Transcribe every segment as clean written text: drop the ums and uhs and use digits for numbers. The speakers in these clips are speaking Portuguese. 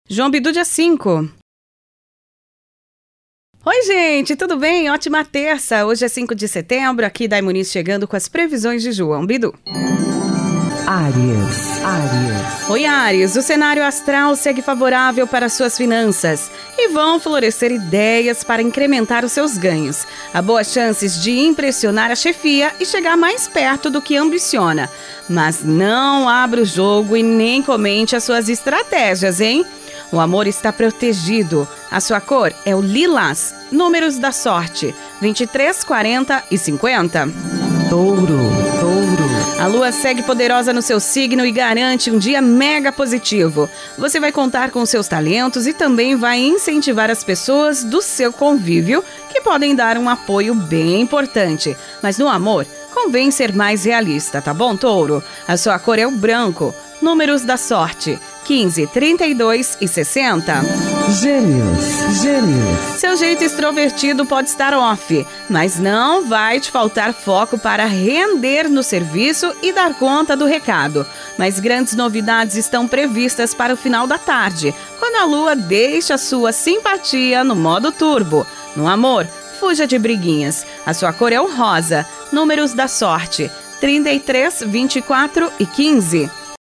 João Bidu, dia 5. Oi, gente, tudo bem? Ótima terça! Hoje é 5 de setembro, aqui da Imuniz chegando com as previsões de João Bidu. Áries. Oi, Áries, o cenário astral segue favorável para suas finanças e vão florescer ideias para incrementar os seus ganhos. Há boas chances de impressionar a chefia e chegar mais perto do que ambiciona. Mas não abra o jogo e nem comente as suas estratégias, hein? O amor está protegido. A sua cor é o lilás. Números da sorte: 23, 40 e 50. Touro. A lua segue poderosa no seu signo e garante um dia mega positivo. Você vai contar com seus talentos e também vai incentivar as pessoas do seu convívio, que podem dar um apoio bem importante. Mas no amor, convém ser mais realista, tá bom, Touro? A sua cor é o branco. Números da sorte: 15, 32 e 60. Gêmeos. Seu jeito extrovertido pode estar off, mas não vai te faltar foco para render no serviço e dar conta do recado. Mas grandes novidades estão previstas para o final da tarde, quando a lua deixa sua simpatia no modo turbo. No amor, fuja de briguinhas. A sua cor é o rosa. Números da sorte: 33, 24 e 15.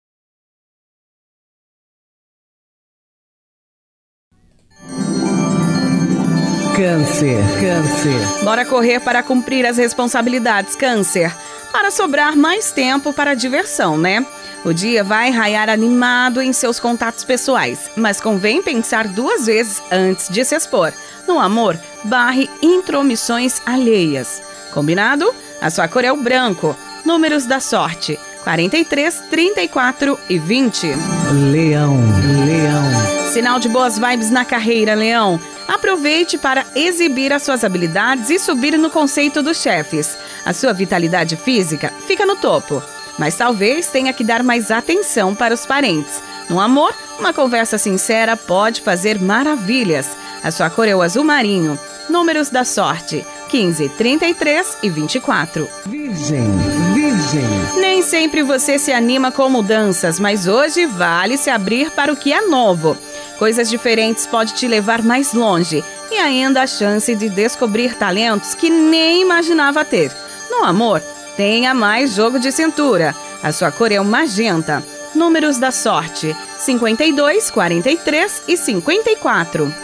Câncer. Bora correr para cumprir as responsabilidades, Câncer. Para sobrar mais tempo para a diversão, né? O dia vai raiar animado em seus contatos pessoais, mas convém pensar 2 vezes antes de se expor. No amor, barre intromissões alheias. Combinado? A sua cor é o branco. Números da sorte: 43, 34 e 20. Leão. Sinal de boas vibes na carreira, Leão. Aproveite para exibir as suas habilidades e subir no conceito dos chefes. A sua vitalidade física fica no topo, mas talvez tenha que dar mais atenção para os parentes. No amor, uma conversa sincera pode fazer maravilhas. A sua cor é o azul marinho. Números da sorte: 15, 33 e 24. Virgem. Nem sempre você se anima com mudanças, mas hoje vale se abrir para o que é novo. Coisas diferentes podem te levar mais longe e ainda a chance de descobrir talentos que nem imaginava ter. No amor, tenha mais jogo de cintura. A sua cor é o magenta. Números da sorte: 52, 43 e 54.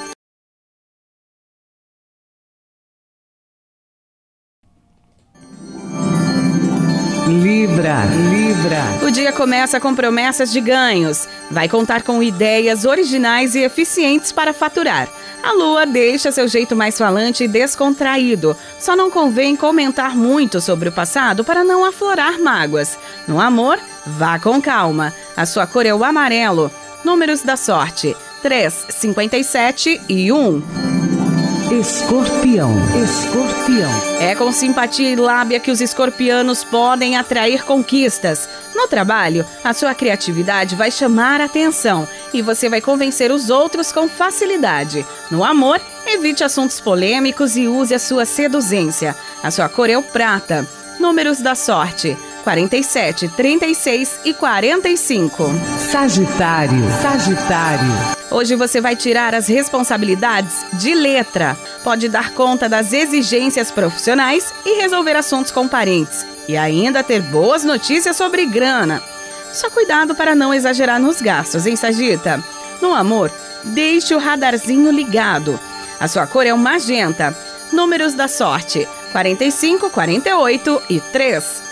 Libra. O dia começa com promessas de ganhos. Vai contar com ideias originais e eficientes para faturar. A lua deixa seu jeito mais falante e descontraído. Só não convém comentar muito sobre o passado para não aflorar mágoas. No amor, vá com calma. A sua cor é o amarelo. Números da sorte: 3, 57 e 1. Escorpião. É com simpatia e lábia que os escorpianos podem atrair conquistas. No trabalho, a sua criatividade vai chamar a atenção e você vai convencer os outros com facilidade. No amor, evite assuntos polêmicos e use a sua seduzência. A sua cor é o prata. Números da sorte: 47, 36 e 45. Sagitário. Hoje você vai tirar as responsabilidades de letra. Pode dar conta das exigências profissionais e resolver assuntos com parentes. E ainda ter boas notícias sobre grana. Só cuidado para não exagerar nos gastos, hein, Sagita? No amor, deixe o radarzinho ligado. A sua cor é o magenta. Números da sorte: 45, 48 e 3.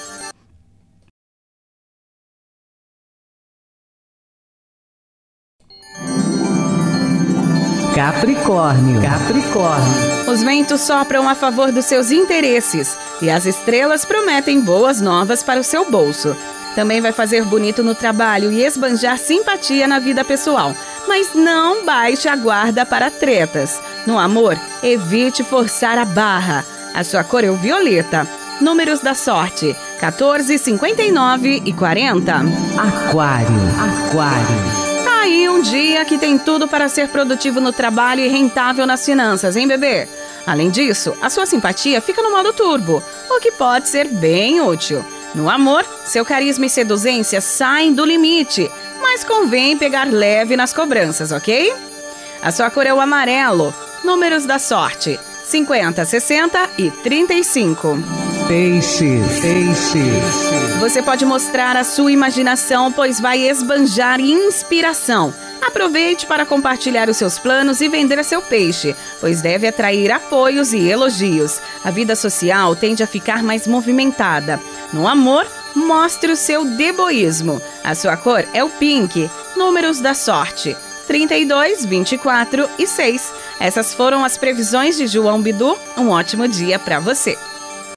Capricórnio. Os ventos sopram a favor dos seus interesses e as estrelas prometem boas novas para o seu bolso. Também vai fazer bonito no trabalho e esbanjar simpatia na vida pessoal, mas não baixe a guarda para tretas. No amor, evite forçar a barra. A sua cor é o violeta. Números da sorte: 14, 59 e 40. Aquário. Tá aí um dia que tem tudo para ser produtivo no trabalho e rentável nas finanças, hein, bebê? Além disso, a sua simpatia fica no modo turbo, o que pode ser bem útil. No amor, seu carisma e seduzência saem do limite, mas mas convém pegar leve nas cobranças, ok? A sua cor é o amarelo. Números da sorte: 50, 60 e 35. Peixes. Você pode mostrar a sua imaginação, pois vai esbanjar inspiração. Aproveite para compartilhar os seus planos e vender seu peixe, pois deve atrair apoios e elogios. A vida social tende a ficar mais movimentada. No amor, mostre o seu deboísmo. A sua cor é o pink. Números da sorte: 32, 24 e 6. Essas foram as previsões de João Bidu. Um ótimo dia para você.